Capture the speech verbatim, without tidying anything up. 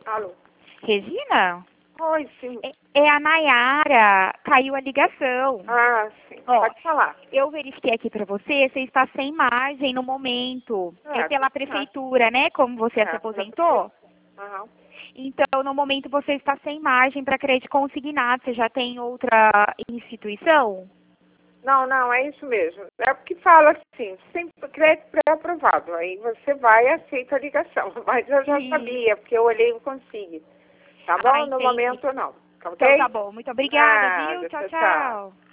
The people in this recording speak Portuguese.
Alô? Regina? Oi, sim. É é a Nayara. Caiu a ligação. Ah, sim. Ó, Pode falar. eu verifiquei aqui pra você, você está sem margem no momento. Ah, é pela tá. prefeitura, né? Como você se É, aposentou. Aham. Então, no momento, você está sem margem para crédito consignado. Você já tem outra instituição? Não, não, é isso mesmo. É porque fala assim, sempre crédito pré-aprovado. Aí você vai e aceita a ligação. Mas eu já Sim. sabia, porque eu olhei e consegui. Tá bom? Ah, No entendi. momento não. Tá ok? Então tá bom. Muito obrigada, viu? Nada, Tchau, tchau, tchau. tchau.